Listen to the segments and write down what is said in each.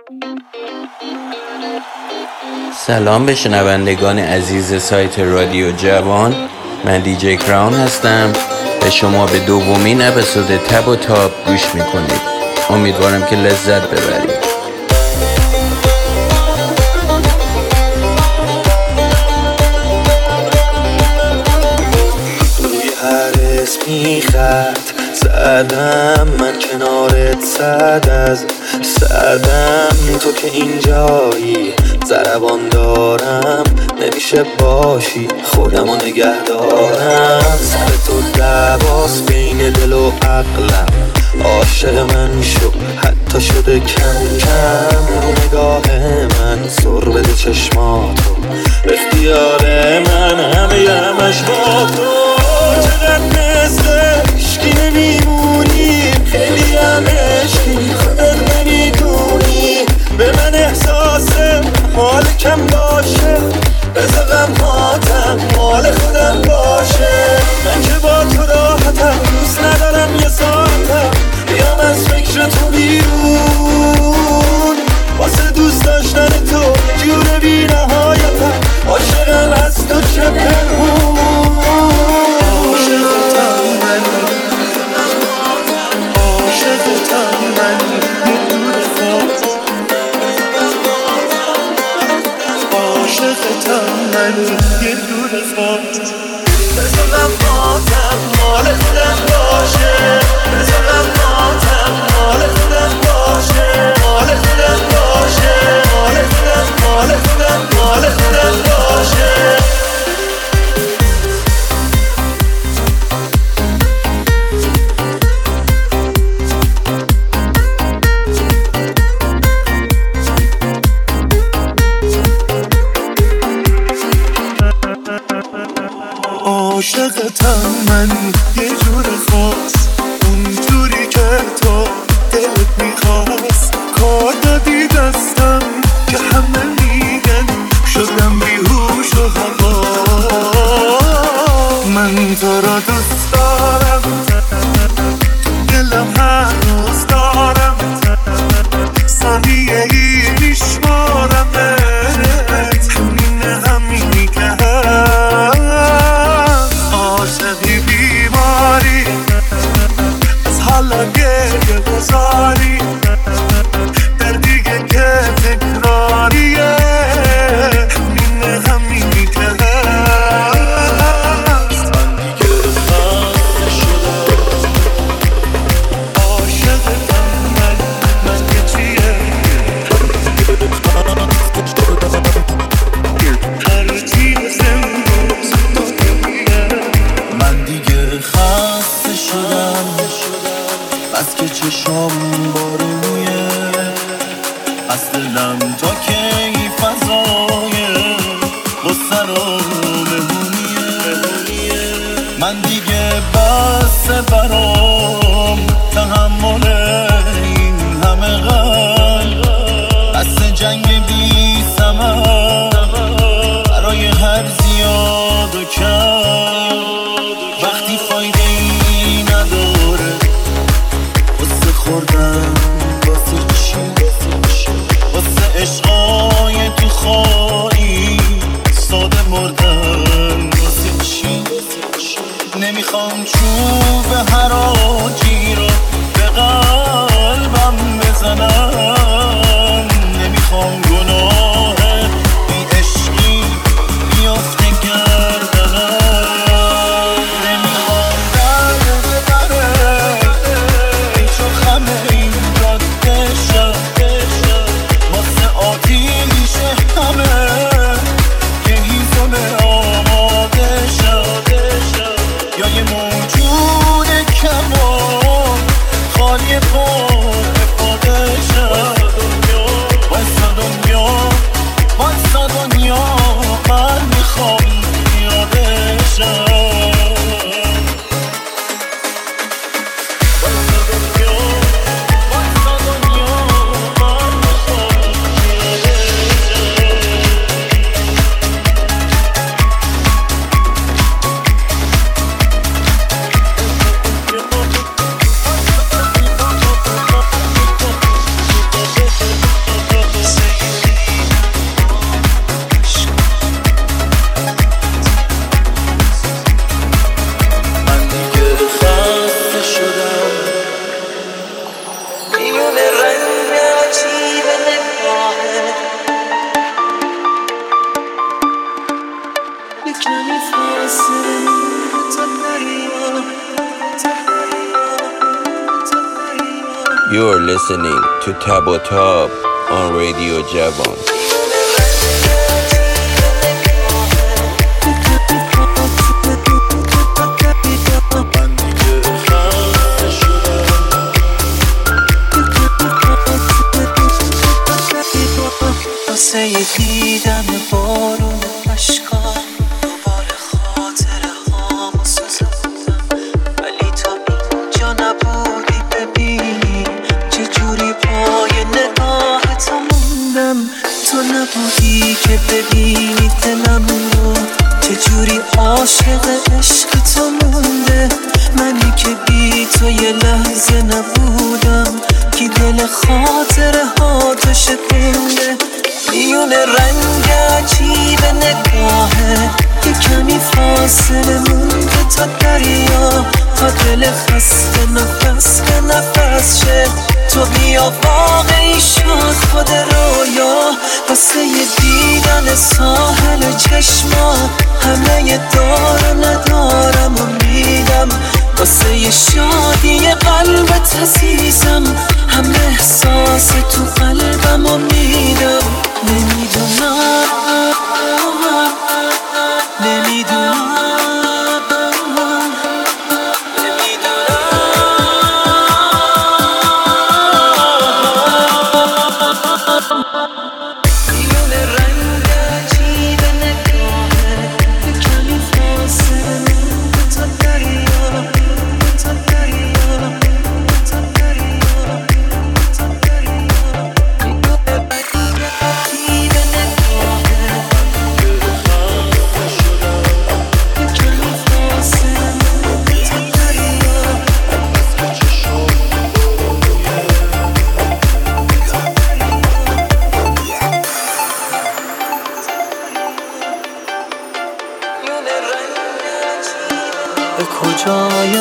سلام به شنوندگان عزیز سایت رادیو جوان. من دیجی کراون هستم و شما به دومین اپیزود تب و تاب گوش میکنید. امیدوارم که لذت ببرید. روی هر اسمی خط زدم، من کنارت صد از سردم. تو که اینجایی ضربان دارم، نمیشه باشی خودمو نگه دارم. سر تو دعواس بین دل و عقلم، عاشق من شو حتی شده کم کم. رو نگاه من سر بده چشماتو، اختیار من همش با تو. چقدر مثل عشقی نمیمونیم، خیلی هم عشقی خودت نمیدونی. به من احساس حال کم باشه، بذار غمهاتم مال خودم باشه. من که با تو راحتم، دوست ندارم یه ساعتم بیام از فکر تو بیرون. واسه دوست داشتن تو جور بی نهایتم، عاشقم از تو چه پنهون. عاشقتم من، عاشقتم من، یه دور خواست. عاشقتم من، یه دور خواست. بذار غمهاتم مال خودم باشه، بذار غمهاتم مال خودم باشه، مال خودم باشه، مال خودم، مال خودم، مال خودم باشه. عاشقتم من یه جور خاص، اونجوری که تو دلت میخواست. کار دادی دستم که همه میگن شدم بیهوش و هوا. من تو را دوست دارم، دلم هر روز دارم، ثانیه ای میشمارمت. همینی که عاشقی بیماری، از حالا گریه گذاری، دردیه که تکراریه. اینه همینی که هست. من دیگه خسته شدم، عاشقتم من که چیه. هرچی امروز من دیگه خسته شدم، بس که چشم بارونیه. از دلم تا کی فضایه، غصه رو مهمونیه. من دیگه بس برام تحمل این همه غم، بس جنگ بی ثمر برای هر زیاد و کم. وقتی فایده ای نداره واسه خوردن، واسه چی، واسه عشقای تو خواهی ساده مردن. واسه چی نمیخوام چوب هر You're listening to Tabo Top on Radio Javan. واسه دیدن بارون اشکان دوباره خاطره هامو سوزوندم، ولی تو اینجا نبودی ببینی چجوری پای نگاهت موندم. تو نبودی که ببینی دلم رو چجوری عاشق عشق تو مونده. منی که بی تو یه لحظه نبودم، کی دل خاطره ها تو شکونده. میون رنگ عجیب نگاهه یه کمی فاصله مونده تا دریا، تا دل خسته نفس به نفس شه. تو بیا واقعی شد خود رویا، واسه یه دیدن ساحل چشما همه دار و ندارم و میدم. واسه یه شادی قلبت عزیزم همه احساس تو قلبم و میدم. نمیدونم به کجای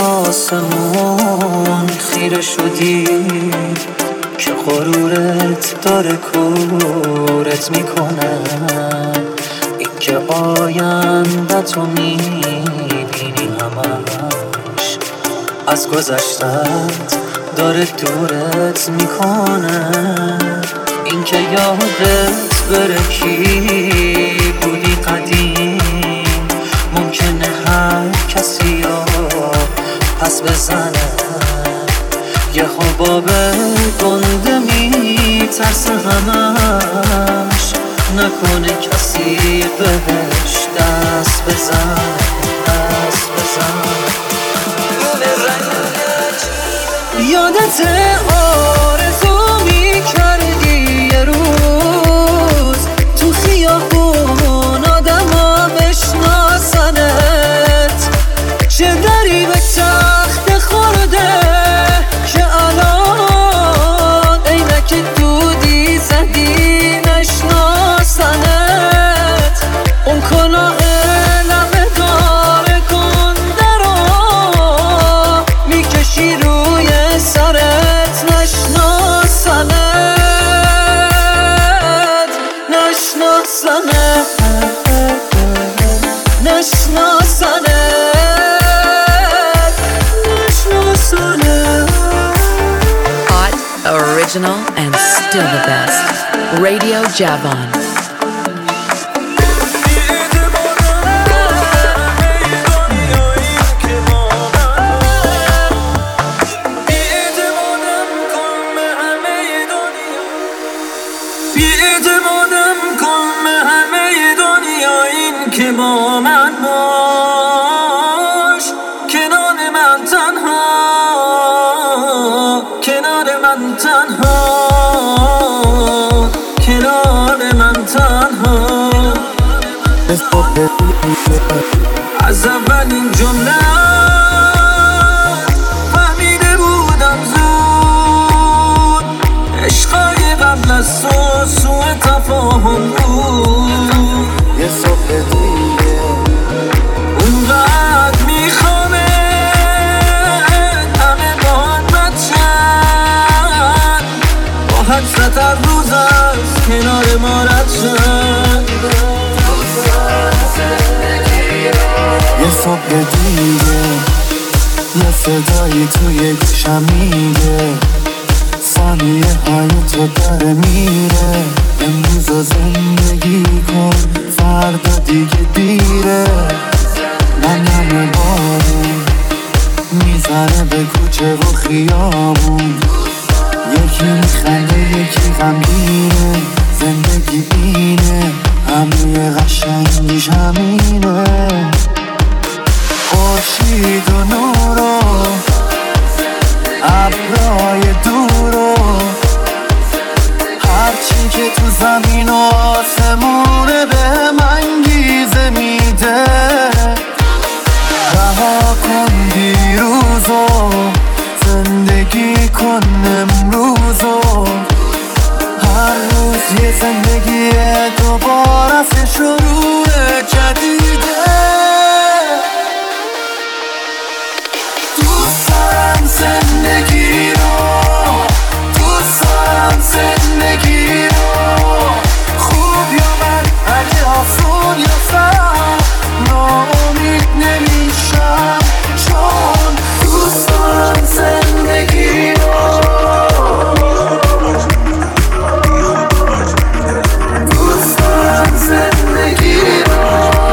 آسمون خیره شدی که غرورت داره کورت میکنه. این که آینده‌تو میبینی همش از گذشتت داره دورت میکنه. این که یادت بره کی بودی قدیم، ممکنه هر کسی رو پس بزنه. یه حباب گنده میترسه همش، نکنه کسی بهش دست بزنه. یادت آرزو میکردی یه روز تو خیابون آدما بشناسنت، چه دری به تخت خورده که الان عینک دودی زدی نشناسنت. اون کلاه لبه دار گنده رو میکشی روی سرت نشناسنت. Hot, original, and still the best. Radio Javan. بی‌اعتمادم کن به همه دنیا، این که با من باش کنار من تنها، کنار من تنها، کنار من تنها. از اولین جمله فهمیده بودم زود، عشقای قبل از تو سوء تفاهم بود. یه صبح دیگه اونقدر میخوامه همه باهات بچن، با حسرت هر روز از کنار ما رد شن. یه صبح دیگه یه صدایی توی گوشم میگه ثانیه های تو داره میره. امروز رو زندگی کن، فردا دیگه دیره. نم بارون میزنه به کوچه و خیابون، یکی میخنده یکی غمگینه. زندگی اینه، همه قشنگیش همینه. خورشید و نور و ابرای دور و هرچی که تو زمین و آسمونه به من گیزه میده. رها کن دیروزو، زندگی کن امروزو. هر روز یه زندگی دوباره از شروع جدیده. دوست دارم زندگی رو، دوست دارم زندگی رو. خوب یا بد، اگه آسون یا سخت، ناامید نمیشم چون دوست دارم زندگی رو. دوست دارم زندگی رو.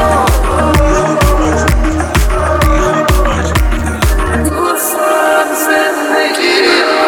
دوست دارم زندگی رو.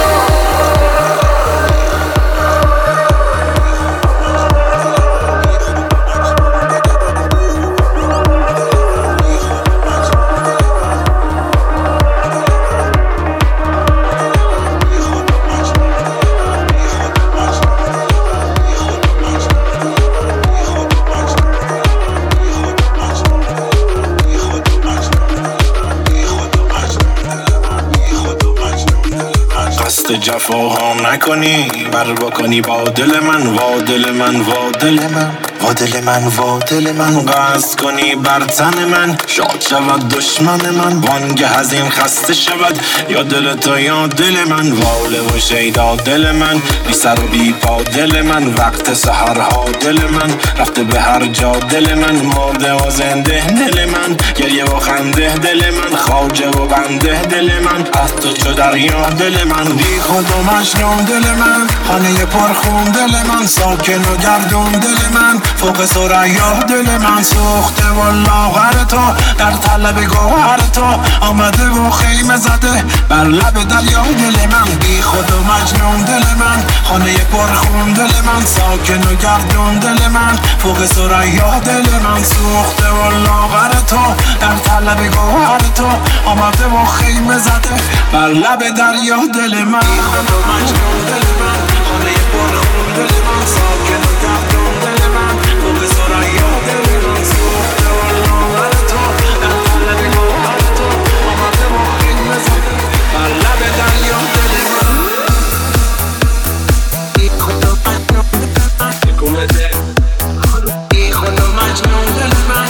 جفاها نکنی، بر بکنی با دل من، وا دل من، وا دل من، وا دل من، وا دل من. قصد کنی بر تن من، شاد شود دشمن من. وانگه از این خسته شود یا دل تو یا دل من. واله و شیدا دل من، بی سر و بی پا دل من. وقت سحرها دل من، رفته به هر جا دل من. مرده و زنده دل من، گریه و خنده دل من. خواجه و بنده دل من، از تو چو دریا دل من. بی خود و مجنون دل من، خانه پرخون دل من. ساکن و گردون دل من، فوق ثریا دل من. سوخته و لاغر تو، در طلب گوهر تو. آمده و خیمه زده بر لب دریا دل من. بی خود و مجنون دل من، خانه پرخون دل من. ساکن و گردون دل من، فوق ثریا دل من. سوخته و لاغر تو، در طلب گوهر تو. آمده و خیمه زده بر لب دریا دل من. بی خود و مجنون دل من، خانه پرخون دل من. ساکن و گردون دل من، فوق ثریا دل من. سوخته و لاغر تو، در طلب گوهر تو. آمده و خیمه زده بر لب دریا دل من. بی خود و مجنون دل من، بی خود و مجنون دل من.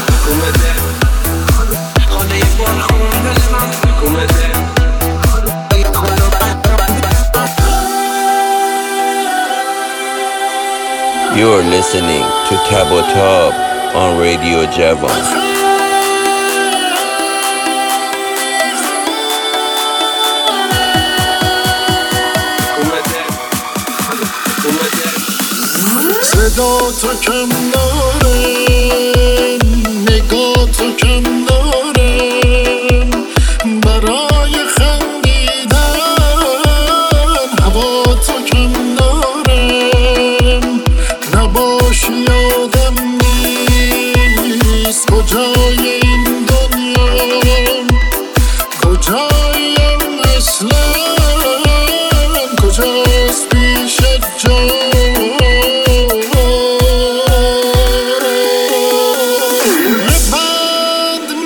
خانه پرخون دل من. You're listening to Tabo Top on Radio Javan. صدا تو کم داره، نگاه تو کم داره، برای خندیدن هوا تو کم داره. نباشی یادم نیست کجای این دنیا، کجایم اصلا، کجاست پیش جا. ببند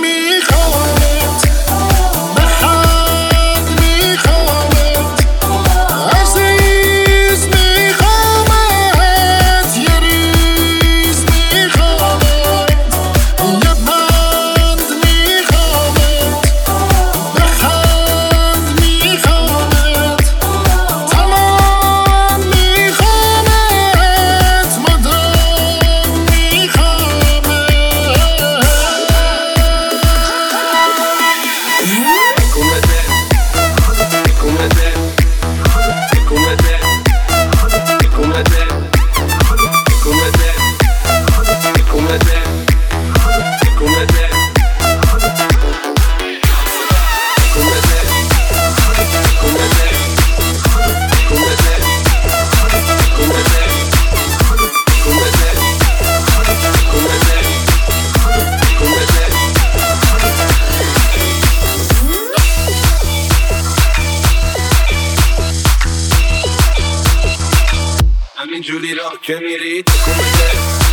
همینجوری راه که میری تکون بده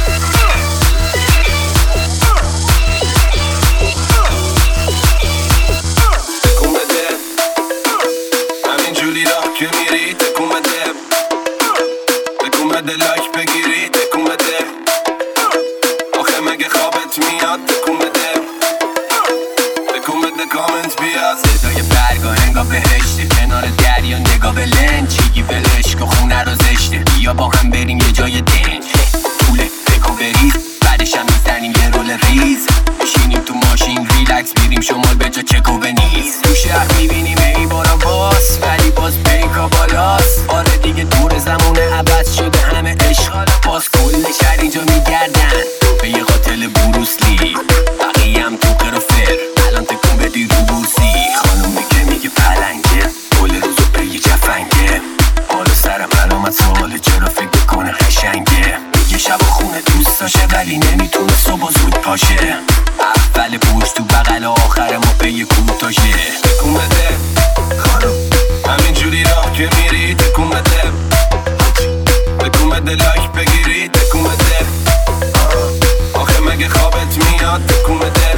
تکون بده همینجوری راه که میری تکون بده تکون بده لایک بگیری تکون بده آخه مگه خوابت میاد تکون بده تکون بده کامنت بیاد صدای برگا انگا بهشته کنار دریا نگاه به لنج چیگی ولش که خونه رو زشته بیا با هم بریم یه جای دنج طوله بکن بریز بعدش هم میزنیم یه رول ریز بشینیم تو ماشین ریلکس بیریم شمال به جا چکو بنیز تو شهر میبینیم ای بارا باس ولی باز پیکا بالاست آره دیگه دور زمونه عوض شده همه عشق باز کل شهر اینجا میگردن به یه قاتل بروسلی بقیه هم تو قرافر الان تکون بدی رو بورسی خانم میگه پلنگه کل روزو به یه جفنگه حالا سرم علامت سواله چرا فکر بکنه قشنگه میگه شب و خونه دوست داشه ولی نمیتونه صبح زود پاشه اول پوش تو بغل آخر ما به یه کوتاشه تکون بده خانم همینجوری راه که میری تکون بده تکون بده لایک بگیری تکون بده آخه مگه خوابت میاد تکون بده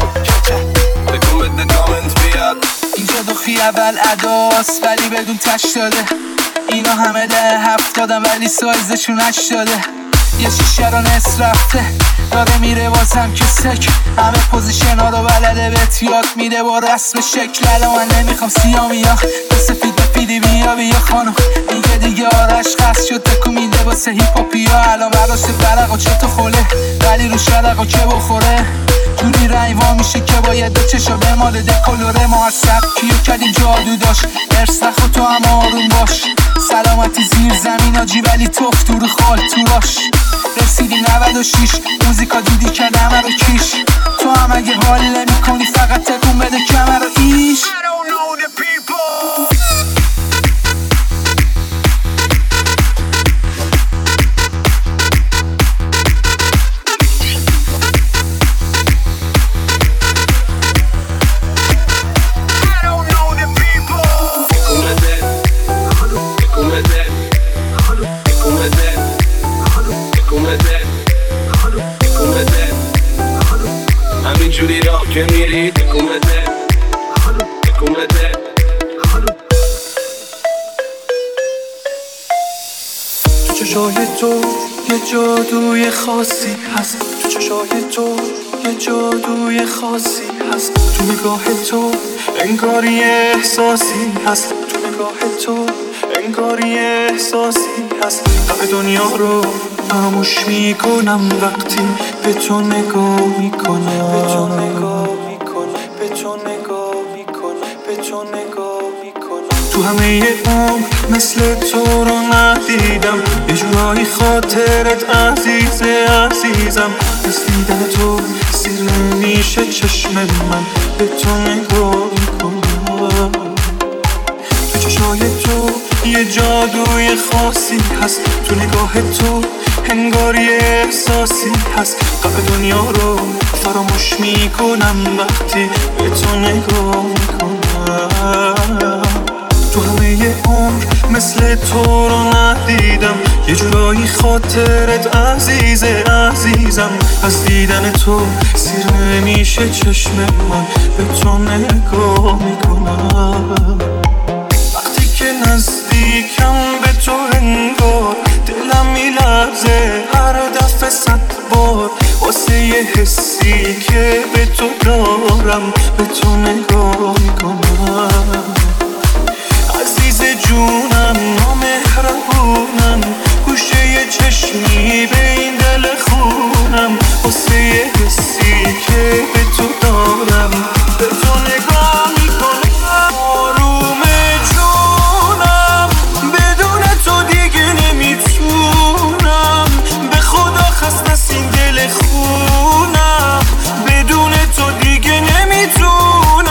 تکون بده کامنت بیاد اینجا دخی اول اداست ولی بدون تش داده اینا همه 10-7 دادن ولی سایزشون 8 داده یه شیشه رو نصف رفته داره میره بازم که سک همه پوزیشن ها رو بلده بهت یاد میده با رسم شکل الان من نمیخوام سیامیا به سفید بپیدی بیا خانم میگه دیگه آرش قصد شد تکو میده واسه هیپاپیا الان براش برق و چطور خوله ولی رو شرق و که بخوره جوری رنگ وا میشه که باید دو چشا به مال دکولوره ما هر سبکیو کردیم جادو داشت ارس نخو تو هم آروم باش سلامتی زیر زمین آجی ولی توف تو رو خال تو راش رسیدی 96 موزیکا دیدی که همه رو کیش تو هم اگه حال نمی کنی فقط تکون بده کمر رو ایش همینجوری راه که میری تکون بده تکون بده تو چشای تو یه جادوی خاصی هست تو چشای تو یه جادوی خاصی هست تو نگاه تو انگاری احساسی هست تو نگاه تو انگاری احساسی هست غم دنیا رو فراموش میکنم وقتی به تو نگاه میکنم به تو نگاه میکنم به تو نگاه میکنم به تو نگاه میکنم تو همه عمر مثل تو رو ندیدم یه جورایی خاطرت عزیزم از دیدن تو سیر نمیشه چشم من به تو نگاه میکنم تو چشای تو یه جادوی خاصی هست تو نگاه تو انگاری احساسی هست غم دنیا رو فراموش میکنم وقتی به تو نگاه میکنم تو همه عمر مثل تو رو ندیدم یه جورایی خاطرت عزیزم از دیدن تو سیر نمیشه چشم من به تو نگاه میکنم وقتی که نزدیکم به تو انگار دلم میلرزه هر دفعه 100 بار واسه یه حسی که به تو دارم به تو نگاه میکنم عزیز جونم نامهربونم گوشه یه چشمی به این دل خونم واسه یه حسی که به تو دارم به تو نگاه میکنم آروم جونم بدون تو دیگه نمیتونم به خدا خسته این دل خونم بدون تو دیگه نمیتونم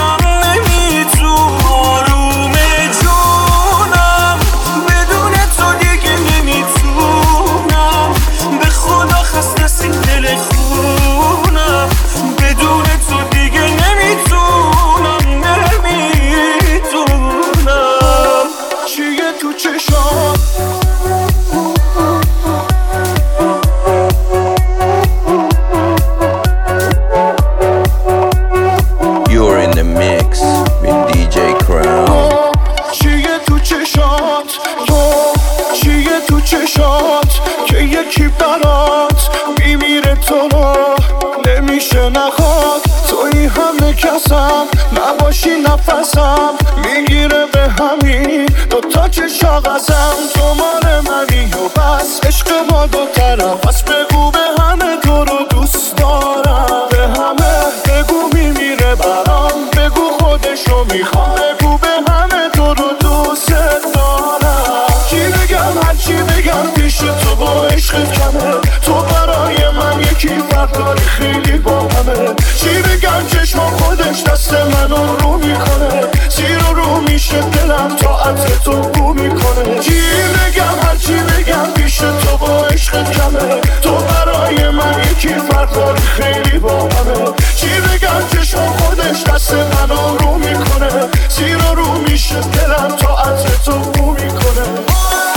یکی برات میمیره تو رو نمیشه نخواد توی همه کسم نباشی نفسم میگیره به همین دوتا که شاقسم تو مال منی و بس عشق ما دو طرف پس بگو به همه تو رو دوست دارم به همه بگو میمیره برام بگو خودشو میخوام بگو به همه تو رو دوست دارم چی بگم هرچی بگم پیش تو با عشقت کمه تو برای من یکی فرق داری خیلی با همه چی بگم چشم خودش دست منو رو میکنه زیر و رو میشه دلم تا عطر تو بو میکنه چی بگم هرچی بگم پیش تو با عشقت کمه تو برای من یکی فرق داری خیلی با همه چی بگم چشم خودش دست منو رو میکنه زیر و رو میشه دلم تا عطر تو بو میکنه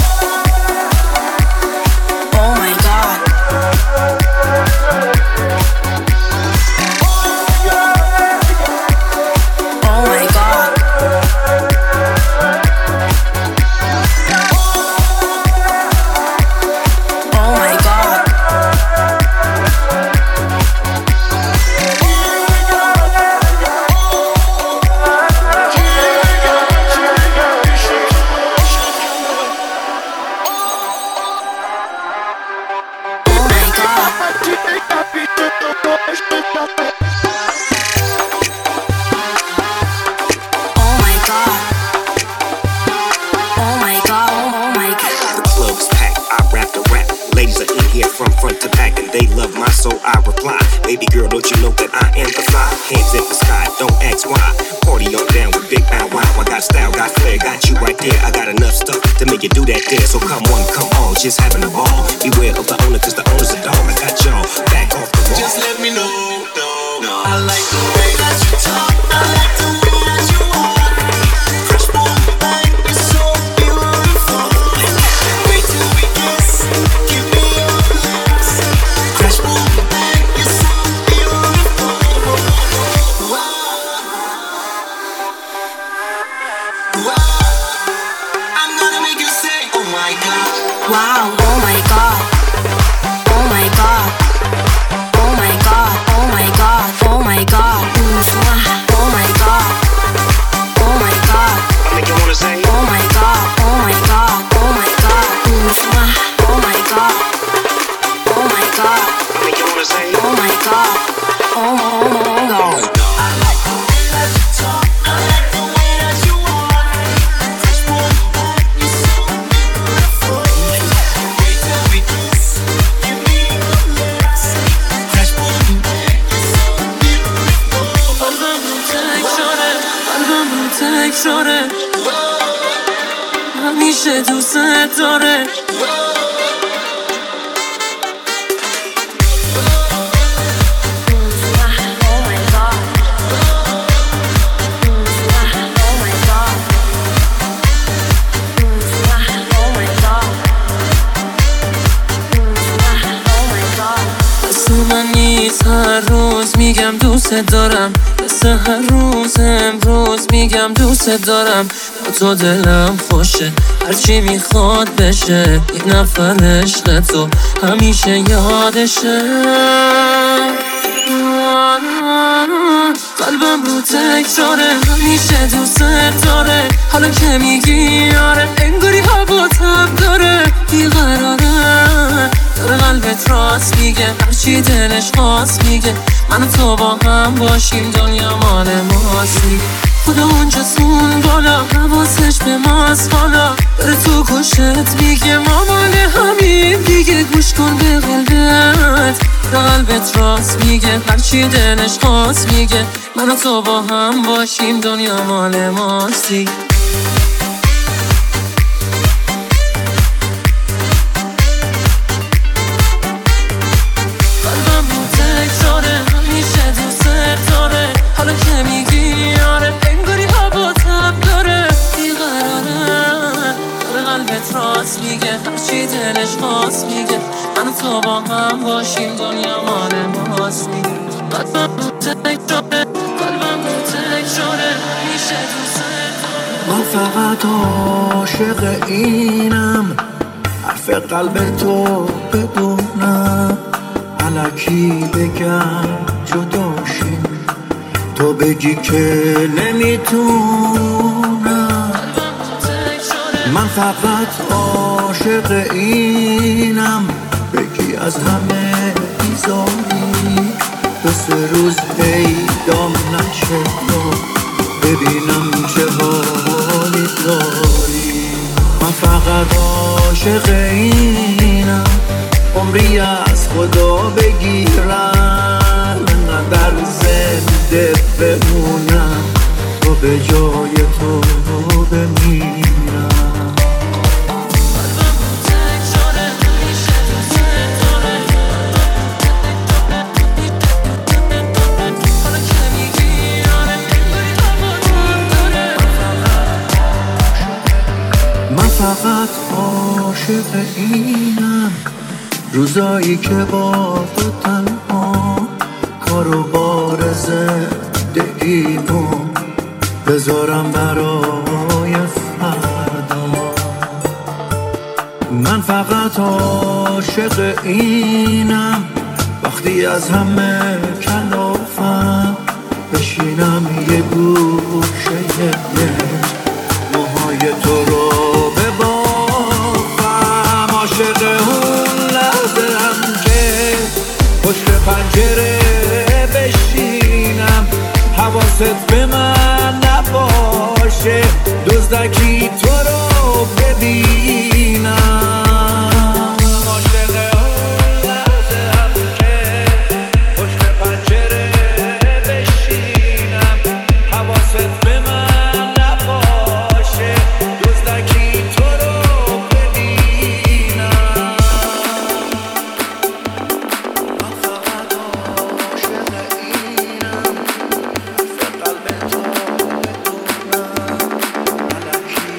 Just having a ball. Beware of the owner, cause the owner's a dog. I got y'all back off the wall. Just let me know, no. I like the way that you talk. I like the way that you walk. Fresh born back, you're so beautiful. Wait till we kiss, give me your lips. Fresh born back, you're so beautiful. Wow. Wow. I'm gonna make you say, oh my God. Wow, oh my God, oh my God, oh my God, oh my God, oh my God, oh my God, oh my God, I make you wanna say, oh my God, oh my God, oh my God, oh my God, oh my God, I make you wanna say, oh my God, oh my God. I like the way that you talk, I like the way that you walk. Fresh born back, you're so beautiful. Wait till we kiss, give me your lips. Fresh born back, you're so beautiful. قلبم رو تک شده همیشه دوست داره هر روز میگم دوست دارم مثل هر روز امروز میگم دوست دارم با تو دلم خوشه هرچی میخواد بشه یک نفر عشق تو همیشه یادشه قلبم رو تکراره همیشه دوست داره حالا که میگی آره انگاری هوا تب داره بیقراره داره قلبت راست میگه هرچی دلش خواست میگه من و تو با هم باشیم دنیا مال ماست میگه خدا اونجاست بالا حواسش به ماست حالا داره تو گوشت میگه ما مال همین دیگه گوش کن به قلبت قلبت راست میگه هرچی دلش خواست میگه من و تو با هم باشیم دنیا مال ماست دیگه حالا که میگی آره انگاری هوا تب داره بیقراره داره قلبت راست میگه هرچی دلش خواست میگه من و تو با هم باشیم دنیا مال ماست میگه قلبم رو تکراره همیشه دوست من فقط عاشق اینم حرف قلب تو بدونم، الکی بگم جداشیم، تو بگی که نمیتونم. من فقط عاشق اینم، بگی از همه بیزاری، دو سه روز پیدام نشه تو، ببینم چه حالی داری. من فقط عاشق اینم، عمری از خدا بگیرم، انقدر زنده بمونم تا به جای تو بمیرم. من فقط عاشق اینم، روزایی که با تو تنها کار و بار زندگیمو بذارم برای فردا. من فقط عاشق اینم، وقتی از همه کلافم بشینم یه گوشه موهای تو رو ببافم. عاشق اون لحظه هم که پشت پنجره بشینم، حواست به من نباشه، دزدکی تو رو ببینم. عاشق اون لحظه هم که پشت پنجره بشینم، حواست به من نباشه، دزدکی تو رو ببینم. من فقط عاشق اینم، به قلب تو بدونم، الکی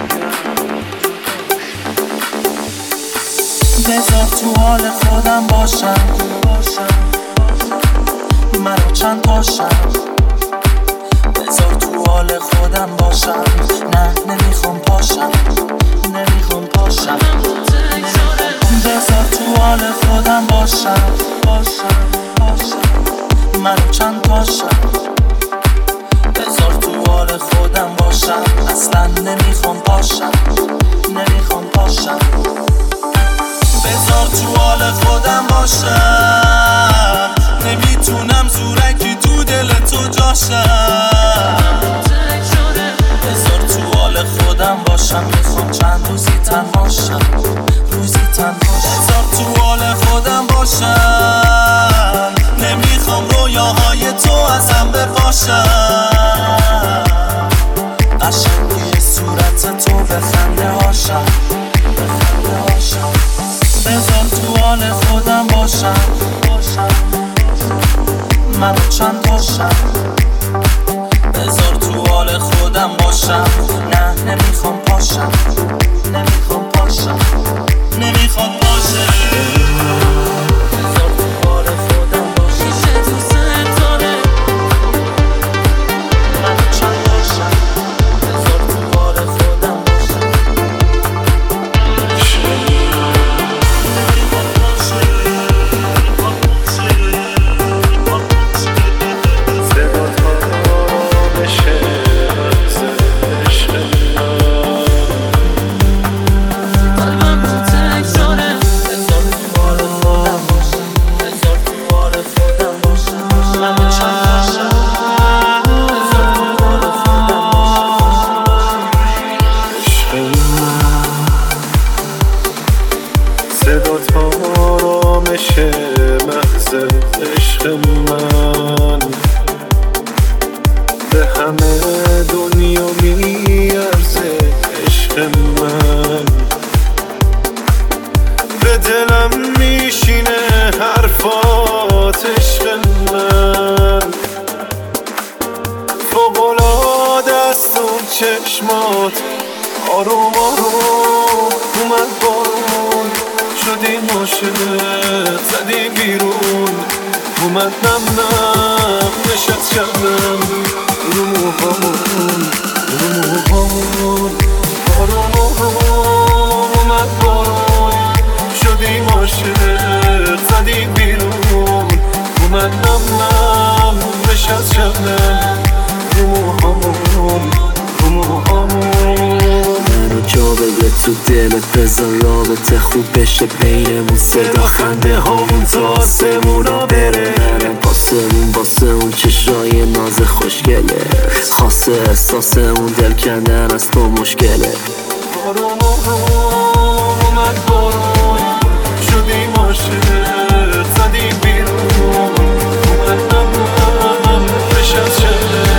بگم بذار تو حال خودم باشم، منو چند باشم. بذار تو حال خودم باشم، نه نمیخوام پاشم، نمیخوام پاشم. بذار تو حال خودم باشم، منو چند باشم. بذار تو حال خودم باشم، اصلا نمیخوام پاشم، نمیخوام پاشم. بذار تو حال خودم باشم، نمیتونم زورکی تو دل تو جاشم. بذار تو حال خودم باشم، میخوام چند روزی تنهاشم، روزی تنهاشم. بذار تو حال خودم باشم، نمیخوام رویاهای تو ازم بپاشم. قشنگی صورت تو بخنده هاشم، بخنده هاشم. بذار تو حال خودم باشم، منو چند باشم. بذار تو حال خودم باشم، نه نمیخوام پاشم، نمیخوام پاشم، نمیخوام پاشم. بذار تو حال خودم باشم، میشه تو ستاره، منو چند باشم. بذار تو حال خودم باشم، چشمات آروم آروم اومد بارون، شدیم عاشق زدیم بیرون، اومد نم نم نشست شبنم رو موهامون، رو موهامون. آروم آروم اومد بارون، عاشق زدی بیرون رو من نم نشست شبنم رو موهامون منو جا بده تو دلت بذار رابطه خوب بشه بینمون صدا خنده هامون تا آسمونا بره منم واسه اون چشای ناز خوشگله خاصه احساس اون دل کندن از تو مشکله بارون اومد بارون شدیم عاشق زدیم بیرون اومدم نشست شده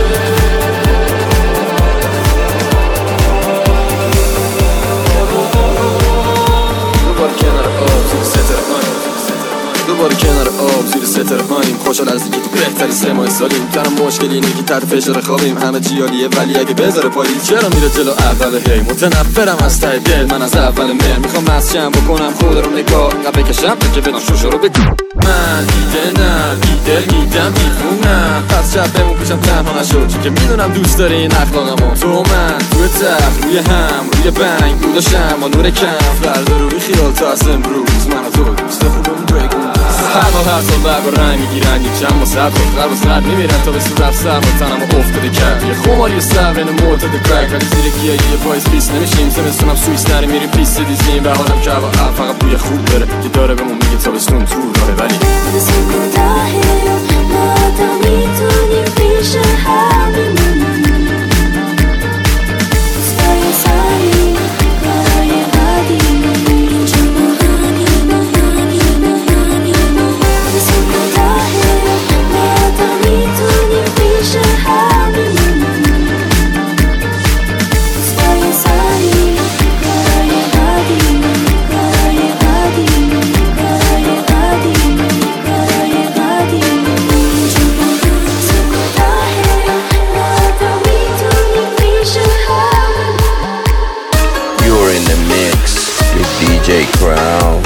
دوباره کنار آب زیر سترهاییم خوشحال از اینکه تو بهتری 3 ماه سالیم تنم مشکلی اینه که تحت فشار خوابیم همه جیالیه ولی اگه بذاره پایی چرا میره جلو اول هی متنفرم از ته دل من از اول مهر میخوام مسجم بکنم خود رو نگاه قبل بکشم که بدم شوشو رو بگو من دیده نه بیدل میدم دیوونم پس شب بمون پیشم تنها نشد چون که میدونم دوست داری این اخلاقمو تو من توی تخت روی هم روی بنگ بود و شم با نور کم فردا رو بی خیال تا از امروز من و تو دوست خوبم بگو هر سال برق رنگ میگیرن یک چند مصد خود قرب و سرد میمیرن تا به صورت سر و تنم افتاده کرد یه خماری سر بین معتد کرک ولی زیر گیایی یه پایز پیس نمیشیم زمستونم سویس نری میریم پیست دیزیم به حالم که هوا فقط بوی خوب داره که داره بهمون میگه تابستون تو داره ولی DJ Crown.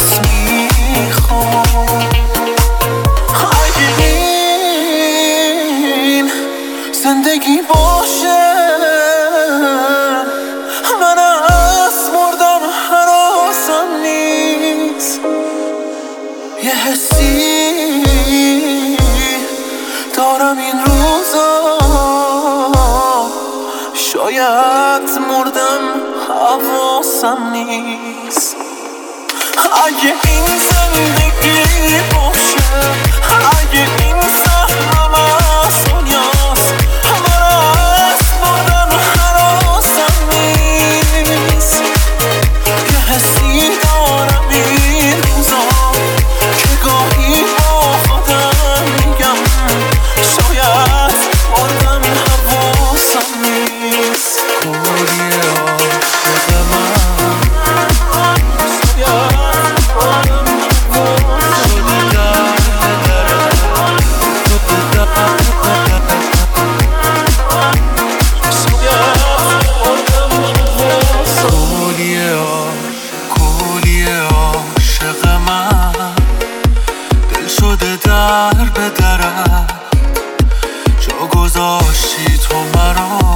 دست میخوام اگه این زندگی باشه من از مردن هراسم نیست یه حسی دارم این روزا شاید مردم حواسم نیست اگه این زندگی باشه اگه این سهمم از دنیاست من از مردن هراسم نیست یه حسی دارم این روزا که گاهی با خودم میگم شاید مردم حواسم نیست کلیه عاشق من شاید مردم کلیه عاشق من دل شده در به درم جا گذاشتی تو مرا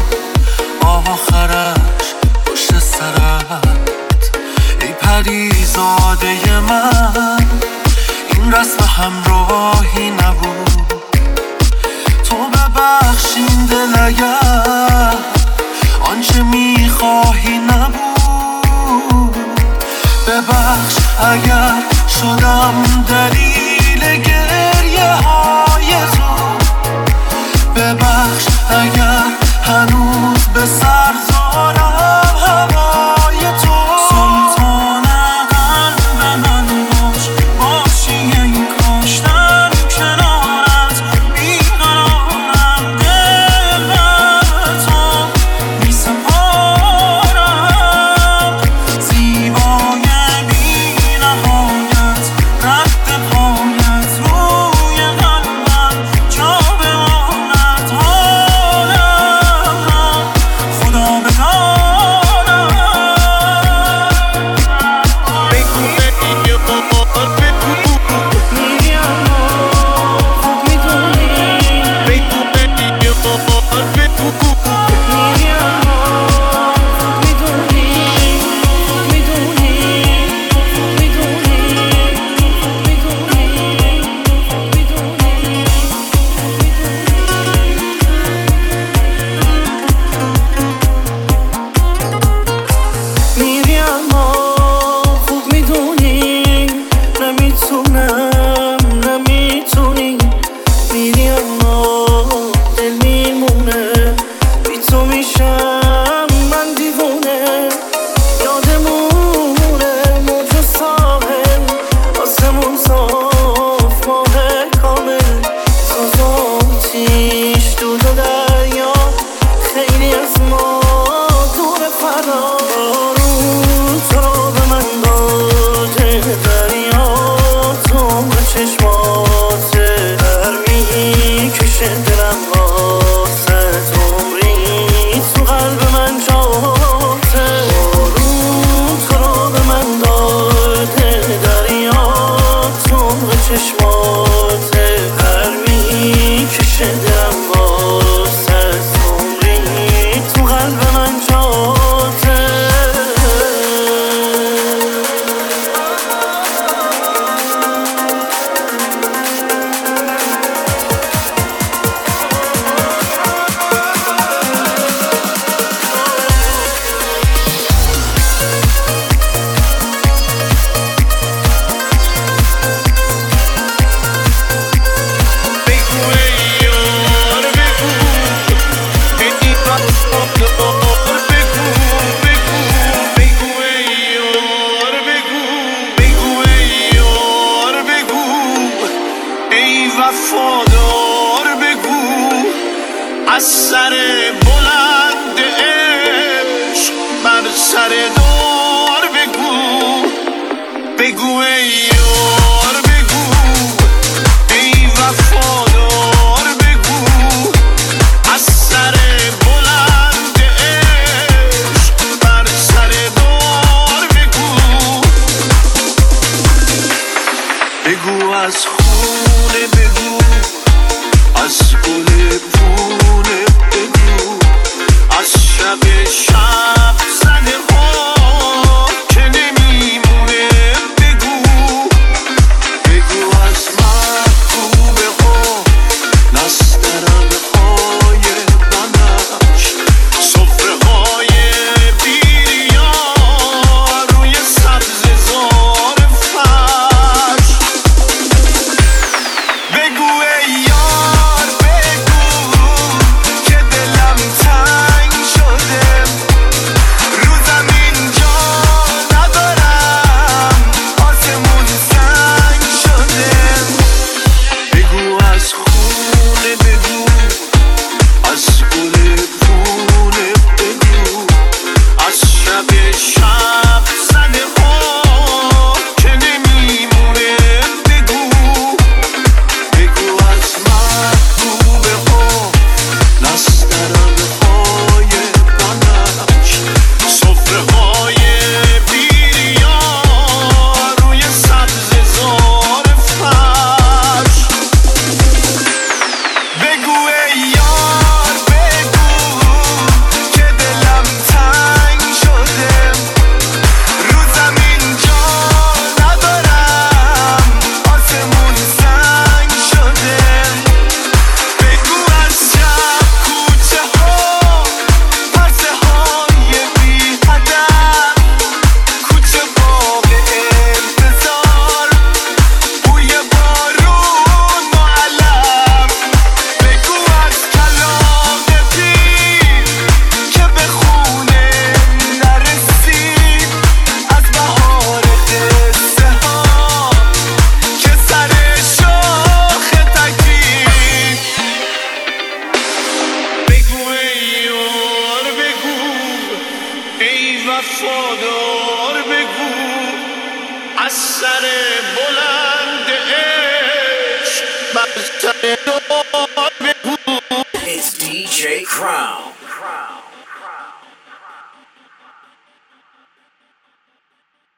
آخرش پشت سرت ای پریزاده من این رسم همراهی نبود تو ببخشین دل اگر آنچه میخواهی نبود ببخش اگر شدم دلیل گریه های تو ببخش اگر هنوز به سر زارم هوای تو سلطان قلب من باش باشی این کاش در کنارت بیقرارم دل بر تو میسپارم زیبای بی نهایت رد پایت روی قلبم جا بماند حالم را خدا بدانم بگو بگی میگی اما خوب میدونی بگو بگی میگی اما خوب میدونی میری اما خوب میدونی نمیتونم نمیتونی میری اما دل میمونه بی تو میشم من دیوونه یادمونه موج و ساحل آسمون صاف ماه کامل ساز و آتیش دود و دریا خیلی از ما دور فرا بارون تو رو به من داده دریا تو به چشماته در میکشه دلم واسه عمری تو قلب من جاته بارون تو رو به من داده دریا تو به چشماته در میکشه دلم واسه عمری تو قلب من جاته وفادار بگو از سر بلند عشق بر سر دار بگو بگو ای یار بگو ای وفادار بگو از سر بلند عشق بر سر دار بگو بگو از خونه، بگو از گل پونه، بگو از شب شب زده ها که نمیمونه، بگو بگو از محبوبه ها نسترن های بنش، صفره های بیریا روی سبز زار فرش. بگو ای یار، بگو که دلم تنگ شده، رو زمین جا ندارم، آسمون سنگ شده. بگو از خونه، بگو از گل پونه، بگو از شب شب زده ها که نمیمونه، بگو بگو از محبوبه ها نسترن های بنش، صفره های بیریا روی سبز زار فرش. بگو ای یار، بگو که دلم تنگ شده، رو زمین جا ندارم، آسمون سنگ شده. بگو از شب کوچه ها پرسه های بی هدف، کوچه باغ انتظار، بوی بارون معلم. بگو از کلام پیر که به خونه نرسید، از بهار قصه ها که سر شاخ تکید. بگو ای یار، بگو ای وفادار، بگو از سر بلند عشق بر سر دار بگو. It's DJ Crown.